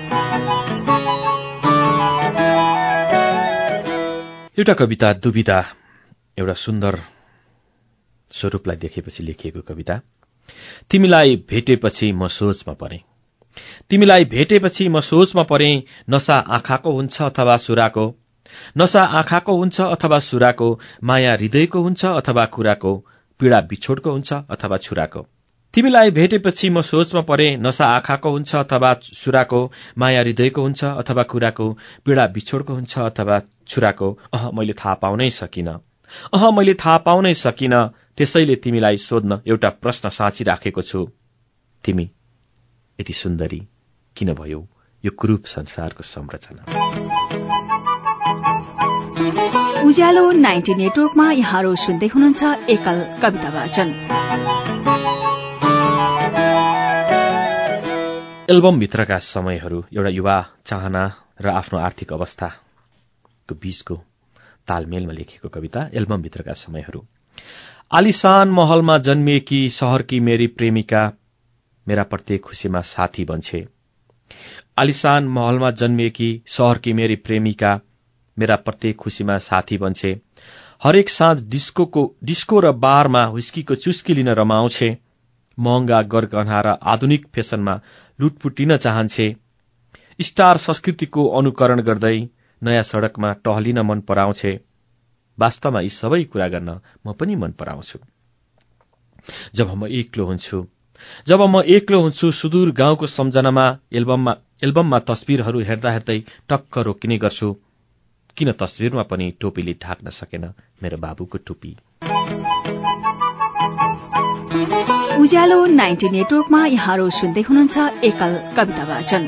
एउटा कविता दुविधा, एउटा सुन्दर स्वरूपलाई देखेपछि लेखिएको कविता। तिमीलाई भेटेपछि म सोचमा परेँ, तिमीलाई भेटेपछि म सोचमा परेँ, नशा आँखाको हुन्छ अथवा सुराको, नशा आँखाको हुन्छ अथवा सुराको, माया हृदयको हुन्छ अथवा कुराको, पीडा बिछोडको हुन्छ अथवा छुराको। तिमीलाई भेटेपछि म सोचमा परेँ, नशा आँखाको हुन्छ अथवा सुराको, माया हृदयको हुन्छ अथवा कुराको, पीडा बिछोडको हुन्छ अथवा छुराको। मैले थाहा पाउनै सकिन, मैले थाहा पाउनै सकिन। त्यसैले तिमीलाई सोध्न एउटा प्रश्न साँची राखेको छु, तिमी यति सुन्दरी किन भयो यो कुरूप संसारको संरचना।
उज्यालो 90 नेटवर्कमा यहाँहरू सुन्दै हुनुहुन्छ एकल कविता वाचन।
एल्बमभित्रका समयहरू, एउटा युवा चाहना र आफ्नो आर्थिक अवस्थाको बीचको तालमेलमा लेखेको कविता। एल्बमभित्रका समयहरू। आलिशान महलमा जन्मिएकी शहरकी मेरी प्रेमिका मेरा प्रत्येक खुशीमा साथी बन्छे। आलिशान महलमा जन्मिएकी शहरकी मेरी प्रेमिका मेरा प्रत्येक खुशीमा साथी बन्छे। हरेक साँझ डिस्को र बारमा हुस्कीको चुस्की लिन रमाउँछे। महँगा गरगहना र आधुनिक फेसनमा लुटपुटिन चाहन्छे। स्टार संस्कृतिको अनुकरण गर्दै नयाँ सड़कमा टहलिन मन पराउँछे। वास्तवमा यी सबै कुरा गर्न म पनि मन पराउँछु। जब म एक्लो हुन्छु सुदूर गाउँको सम्झनामा एल्बममा तस्बिरहरू हेर्दा हेर्दै टक्क रोकिने गर्छु। किन तस्बिरमा पनि टोपीले ढाक्न सकेन मेरो बाबुको टोपी।
उज्यालो 90 नेटवर्कमा यहाँहरू सुन्दै हुनुहुन्छ एकल कविता वाचन।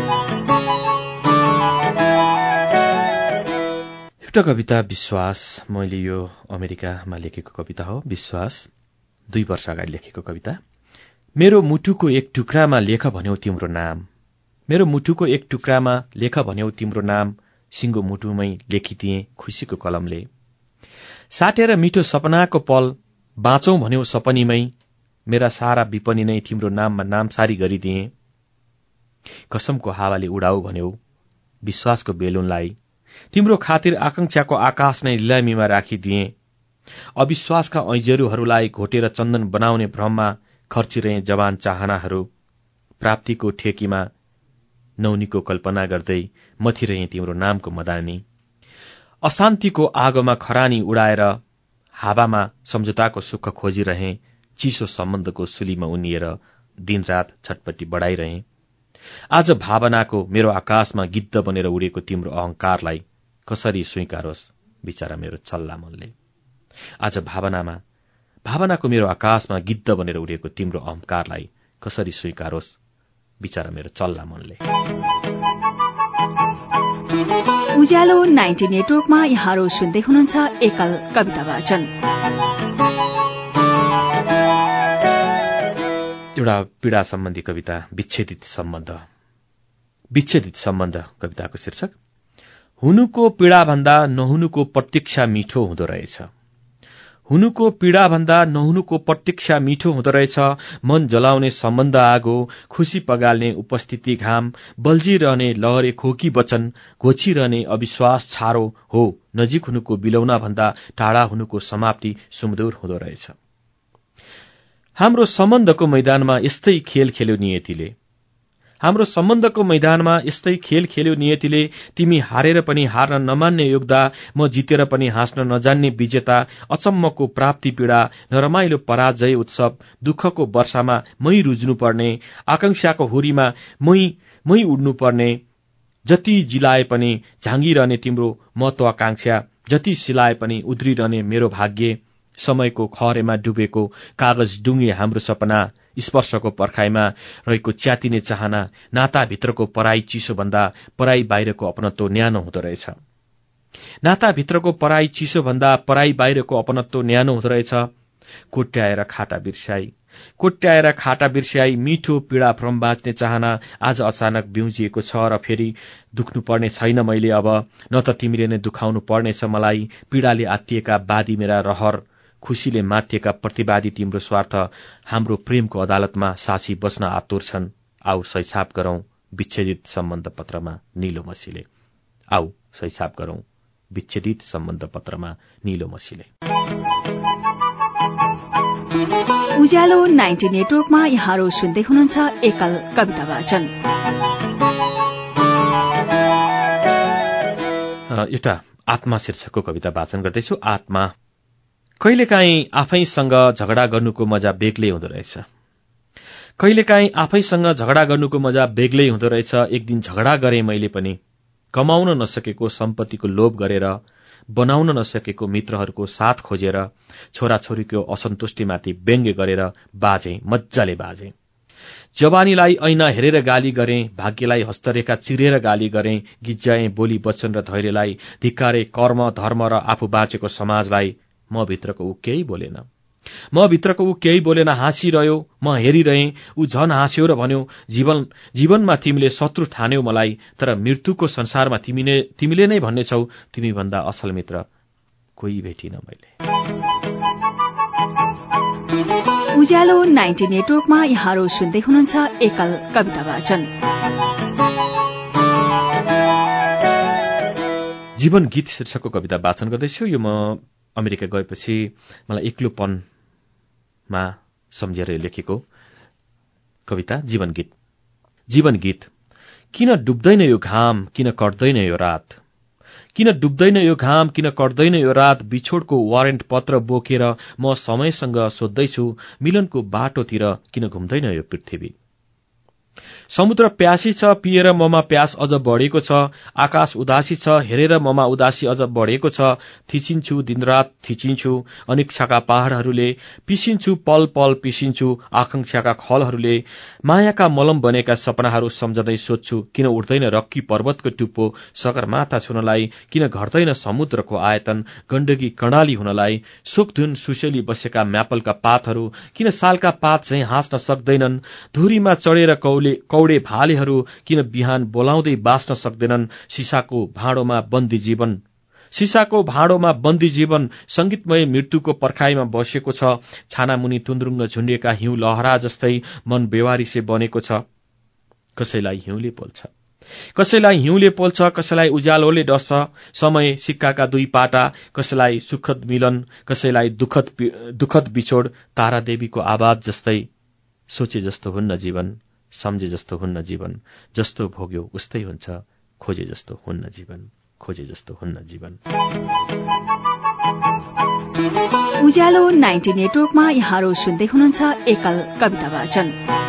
एउटा कविता विश्वास। मैले यो अमेरिकामा लेखेको कविता हो। विश्वास 2 वर्ष अगाडि लेखेको कविता। मेरो मुटुको एक टुक्रामा लेख भन्यौ तिम्रो नाम, मेरो मुटुको एक टुक्रामा लेख भन्यौ तिम्रो नाम, सिंगो मुटुमै लेखिदिए खुशीको कलमले। साटेर मिठो सपनाको पल बाँचौं भन्यौ सपनीमै, मेरा सारा विपनी नै तिम्रो नाममा नामसारी गरिदिए। कसमको हावाले उडाऊ भन्यौ विश्वासको बेलुनलाई, तिम्रो खातिर आकांक्षाको आकाश नै लिलामीमा राखिदिए। अविश्वासका ऐजेरूहरूलाई घोटेर चन्दन बनाउने भ्रममा खर्चिरहे जवान चाहनाहरू। प्राप्तिको ठेकीमा नौनीको कल्पना गर्दै मथिरहे तिम्रो नामको मदानी। अशान्तिको आगोमा खरानी उडाएर हावामा सम्झौताको सुख खोजिरहे। चिसो सम्बन्धको सुलीमा उनिएर दिनरात छटपट्टि बढाइरहे। आज भावनाको मेरो आकाशमा गिद्ध बनेर उडेको तिम्रो अहंकारलाई कसरी स्वीकारोस् बिचारा मेरो चल्ला मनले। आज भावनाको मेरो आकाशमा गिद्ध बनेर उडेको तिम्रो अहंकारलाई कसरी स्वीकारोस् बिचारा मेरो चल्ला मनले।
उज्यालो 90 नेटवर्कमा यहाँहरू सुन्दै हुनुहुन्छ एकल कविता वाचन।
एउटा पीडा सम्बन्धी कविता। विच्छेदित सम्बन्ध कविताको शीर्षक। हुनुको पीडाभन्दा नहुनुको प्रतीक्षा मिठो हुँदो रहेछ, हुनुको पीडाभन्दा नहुनुको प्रतीक्षा मिठो हुँदो रहेछ। मन जलाउने सम्बन्ध आगो, खुशी पगाल्ने उपस्थिति घाम, बल्झिरहने लहरे खोकी वचन, घोचिरहने अविश्वास छारो हो। नजिक हुनुको बिलौना भन्दा टाढा हुनुको समाप्ति सुमधुर हुँदो रहेछ। हाम्रो सम्बन्धको मैदानमा यस्तै खेल खेल्यो नियतिले, हाम्रो सम्बन्धको मैदानमा यस्तै खेल खेल्यो नियतिले। तिमी हारेर पनि हार्न नमान्ने योद्धा, म जितेर पनि हाँस्न नजान्ने विजेता। अचम्मको प्राप्ति पीडा, नरमाइलो पराजय उत्सव, दुःखको वर्षामा मै रुज्नुपर्ने, आकांक्षाको हुरीमा मै उड्नुपर्ने। जति जिलाए पनि झाँगिरहने तिम्रो महत्वाकांक्षा, जति सिलाए पनि उद्रिरहने मेरो भाग्य। समयको खहरेमा डुबेको कागज डुङ्गे हाम्रो सपना, स्पर्शको पर्खाइमा रहेको च्यातिने चाहना। नाताभित्रको पराई चिसो भन्दा पराई बाहिरको अपनत्व न्यानो हुँदो रहेछ, नाताभित्रको पराई चिसो भन्दा पराई बाहिरको अपनत्व न्यानो हुँदो रहेछ। कोट्याएर खाटा बिर्स्याई मिठो पीडा भ्रम बाँच्ने चाहना आज अचानक बिउजिएको छ र फेरि दुख्नु पर्ने छैन मैले अब। न त तिमीले नै दुखाउनु पर्नेछ मलाई, पीडाले आत्तिएका बादी मेरा रहर खुशीले माथिएका प्रतिवादी तिम्रो स्वार्थ हाम्रो प्रेमको अदालतमा साक्षी बस्न आतुर छन्। आऊ सैसाब गरौं विच्छेदित सम्बन्ध पत्रमा नीलो मसीले। आऊ सैसाब गरौं विच्छेदित सम्बन्ध पत्रमा नीलो मसीले।
उज्यालो 90 नेटवर्कमा यहाँहरू सुन्दै हुनुहुन्छ एकल कविता वाचन।
एउटा आत्मा शीर्षकको कविता वाचन गर्दैछु। आत्मा। कहिलेकाहीँ आफैसँग झगडा गर्नुको मजा बेग्लै हुँदो रहेछ। कहिलेकाहीँ आफैसँग झगडा गर्नुको मजा बेग्लै हुँदो रहेछ। एक दिन झगडा गरे मैले पनि। कमाउन नसकेको सम्पत्तिको लोभ गरेर, बनाउन नसकेको मित्रहरूको साथ खोजेर, छोराछोरीको असन्तुष्टिमाथि व्यङ्ग्य गरेर बाजे, मज्जाले बाजे। जवानीलाई ऐना हेरेर गाली गरेँ, भाग्यलाई हस्तरेखा चिरेर गाली गरेँ, गिज्जाएँ बोली वचन र धैर्यलाई, धिक्कारे कर्म धर्म र आफू बाँचेको समाजलाई। म भित्रको ऊ केही बोलेन, हाँसिरह्यो। म हेरिरहेँ, ऊ झन हाँस्यो र भन्यो, जीवनमा तिमीले शत्रु ठान्यौ मलाई, तर मृत्युको संसारमा तिमीले नै भन्नेछौ, तिमी भन्दा असल मित्र कोही भेटिन मैले।
उज्यालो 90 नेटवर्कमा यहाँहरू सुन्दै हुनुहुन्छ एकल कविता वाचन।
जीवन गीत शीर्षकको कविता वाचन गर्दैछु। यो म अमेरिका गएपछि मलाई एक्लोपनमा सम्झेर लेखेको कविता जीवन गीत। जीवन गीत। किन डुब्दैन यो घाम, किन कट्दैन यो रात, किन डुब्दैन यो घाम, किन कट्दैन यो रात। बिछोडको वारेन्ट पत्र बोकेर म समयसँग सोध्दैछु, मिलनको बाटोतिर किन घुम्दैन यो पृथ्वी। समुद्र प्यासी छ, पिएर ममा प्यास अझ बढेको छ। आकाश उदासी छ, हेरेर ममा उदासी अझ बढेको छ। थिचिन्छु दिनरात थिचिन्छु, अनिच्छाका पहाडहरूले पिसिन्छु, पल पल पिसिन्छु, आकांक्षाका खलहरूले। मायाका मलम बनेका सपनाहरू सम्झँदै सोध्छु, किन उठ्दैन रक्की पर्वतको टुप्पो सगरमाथा छुनलाई, किन घट्दैन समुद्रको आयतन गण्डकी कर्णाली हुनलाई। सुखधुन सुसेली बसेका म्यापलका पातहरू किन सालका पात झैं हाँस्न सक्दैनन्। धुरीमा चढेर कौडे भालेहरू किन बिहान बोलाउँदै बाँच्न सक्दैनन्। सिसाको भाँडोमा बन्दी जीवन संगीतमय मृत्युको पर्खाइमा बसेको छ। छानामुनि तुन्द्रुङ्ग झुन्डिएका हिउँ लहरा जस्तै मन बेवारिसे बनेको छ। कसैलाई हिउँले पोल्छ, कसैलाई उज्यालोले डस्छ। समय सिक्काका दुई पाटा, कसैलाई सुखद मिलन, कसैलाई दुखद बिछोड। तारादेवीको आवाज जस्तै। सोचे जस्तो हुन्न जीवन, सम्झे जस्तो हुन्न जीवन, जस्तो भोग्यो उस्तै हुन्छ, खोजे जस्तो हुन्न जीवन, खोजे जस्तो हुन्न जीवन।
उज्यालो 90 नेटवर्कमा यहाँहरू सुन्दै हुनुहुन्छ एकल कविता वाचन।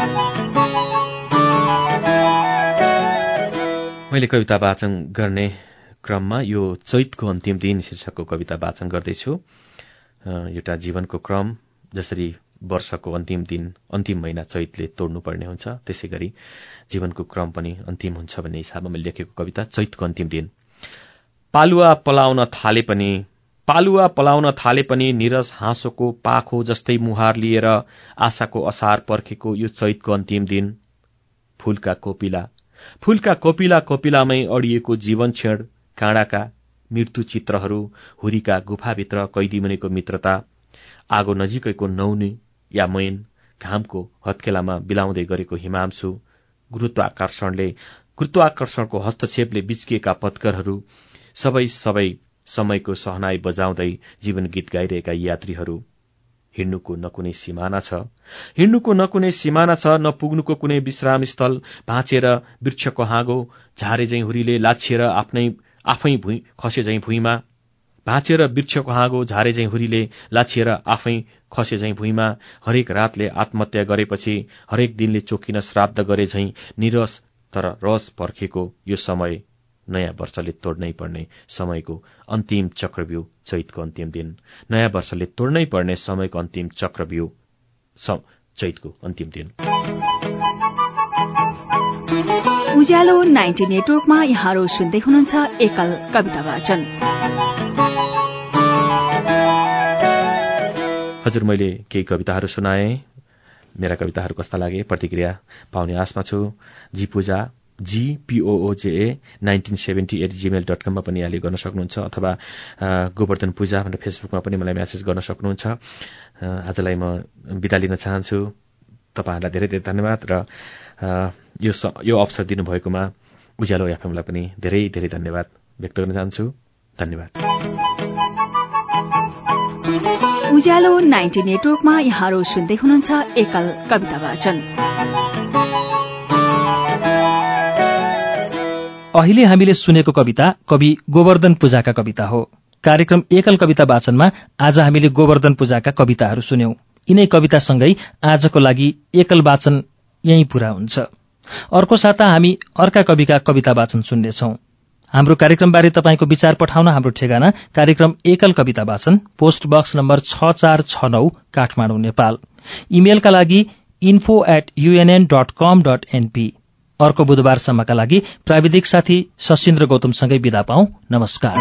मैले कविता वाचन गर्ने क्रममा यो चैतको अन्तिम दिन शीर्षकको कविता वाचन गर्दैछु। एउटा जीवनको क्रम, जसरी वर्षको अन्तिम दिन, अन्तिम महिना चैतले तोड्नुपर्ने हुन्छ, त्यसै गरी जीवनको क्रम पनि अन्तिम हुन्छ भन्ने हिसाबमा मैले लेखेको कविता चैतको अन्तिम दिन। पालुवा पलाउन थाले पनि निरस हाँसोको पाखो जस्तै मुहार लिएर आशाको असार पर्खेको यो चैतको अन्तिम दिन। फूलका कोपिलामै अडिएको जीवन क्षण, काँडाका मृत्यु चित्रहरू, हुरीका गुफाभित्र कैदी बनेको मित्रता, आगो नजिकैको नौनी या मैन, घामको हत्केलामा बिलाउँदै गरेको हिमांशु, गुरुत्वाकर्षणको हस्तक्षेपले बिच्किएका पत्करहरू, सबै समयको सहनाई बजाउँदै जीवन गीत गाइरहेका यात्रीहरू। हिँड्नुको न कुनै सिमाना छ, न पुग्नुको कुनै विश्राम स्थल। भाँचेर वृक्षको हाँगो झारे झैं हुरीले लाछिएर आफै खसे झैं भुइँमा। भाँचेर वृक्षको हाँगो झारे झैं हुरीले लाछिएर आफै खसे झैं भुइँमा। हरेक रातले आत्महत्या गरेपछि हरेक दिनले चोकिन श्राद्ध गरे झैं निरस तर रस पर्खेको यो समय। नयाँ वर्षले तोड्नै पर्ने समयको अन्तिम चक्रव्यूह चैतको अन्तिम दिन। नयाँ वर्षले तोड्नै पर्ने समयको अन्तिम चक्रव्यूह चैतको अन्तिम दिन।
उज्यालो 90 नेटवर्कमा यहाँहरू सुन्दै हुनुहुन्छ एकल कविता वाचन।
हजुर, मैले केही कविताहरू सुनाएँ। मेरा कविताहरू कस्ता लागे प्रतिक्रिया पाउने आशमा छु। जी पूजा gpooja1970@gmail.com मा पनि यहाँले गर्न सक्नुहुन्छ अथवा गोवर्धन पूजा भनेर फेसबुकमा पनि मलाई मेसेज गर्न सक्नुहुन्छ। आजलाई म बिदा लिन चाहन्छु। तपाईहरुलाई धेरै धेरै धन्यवाद र यो अवसर दिनुभएकोमा उज्यालो एफएमलाई पनि धेरै धेरै धन्यवाद व्यक्त गर्न चाहन्छु। धन्यवाद।
उज्यालो 90 नेटवर्कमा यहाँहरू सुन्दै हुनुहुन्छ एकल कविता वाचन।
अहिले हामीले सुनेको कविता कवि गोवर्धन पूजाका कविता हो। कार्यक्रम एकल कविता वाचनमा आज हामीले गोवर्धन पूजाका कविताहरू सुन्यौं। यिनै कवितासँगै आजको लागि एकल वाचन यही पूरा हुन्छ। अर्को साता हामी अर्का कविका कविता वाचन सुन्नेछौं। हाम्रो कार्यक्रमबारे तपाईको विचार पठाउन हाम्रो ठेगाना कार्यक्रम एकल कविता वाचन, post box number 6469 Kathmandu, Nepal. इमेलका लागि info@unn.com.np। अर्को बुधबारसम्मका लागि प्राविधिक साथी सशिन्द्र गौतमसँगै बिदा पाऊँ। नमस्कार।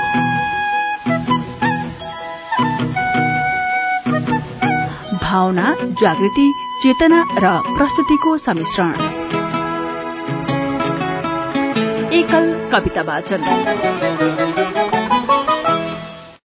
भावना, जागृति, चेतना र प्रस्तुतिको सम्मिश्रण। एकल कविता वाचन।